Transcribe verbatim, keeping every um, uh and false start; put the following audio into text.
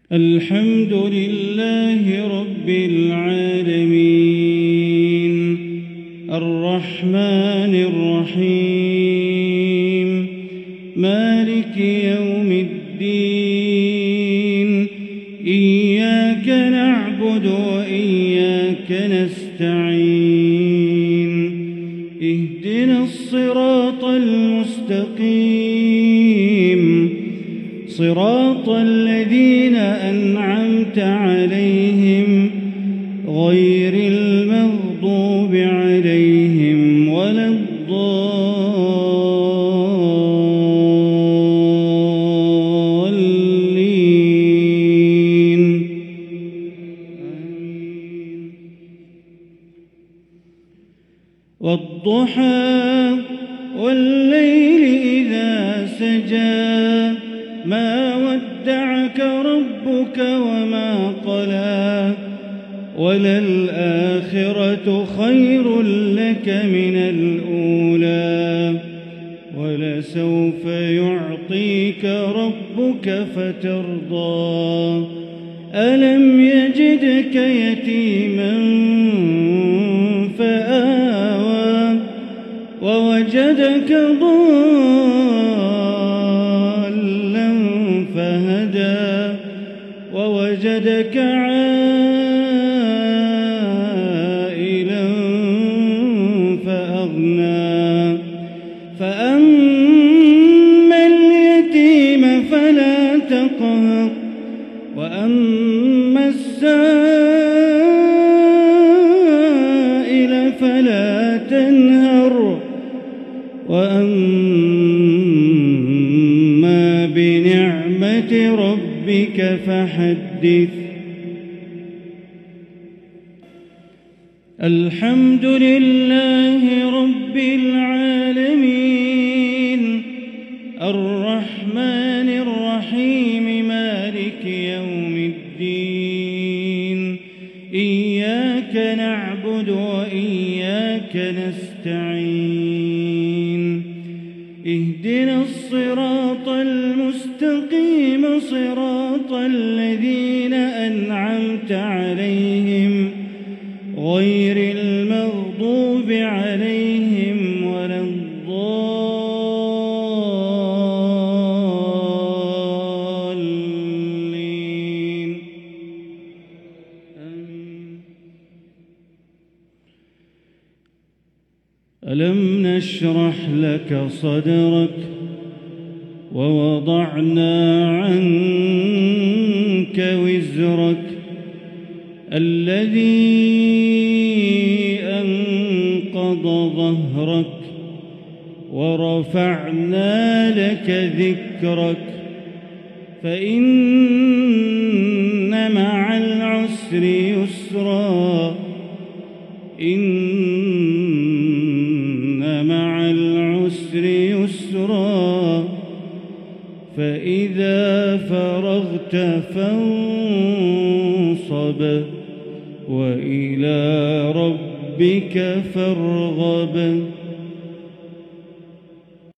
الحمد لله رب العالمين الرحمن الرحيم مالك يوم الدين إياك نعبد وإياك نستعين اهدنا الصراط المستقيم صراط الذين أنعمت عليهم غير المغضوب عليهم ولا الضالين آمين. والضحى والليل إذا سجى ما ودعك ربك وما قلى وللآخرة خير لك من الأولى ولسوف يعطيك ربك فترضى ألم يجدك يتيما فآوى ووجدك ضالا فهدى ووجدك عائلا فأغنى فأما اليتيم فلا تقهر وأما السائل فلا تنهر وأما بنعمة ربك فحدث. الحمد لله رب العالمين الرحمن الرحيم مالك يوم الدين إياك نعبد وإياك نستعين اهدنا الصراط المستقيم صراط الذين أنعمت عليهم غير المغضوب عليهم ولا الضالين آمين. ألم نشرح لك صدرك ووضعنا عنك وزرك الذي أنقض ظهرك ورفعنا لك ذكرك فإن مع العسر يسرا إن مع العسر يسرا فإذا فرغت فانصب وإلى ربك فارغب.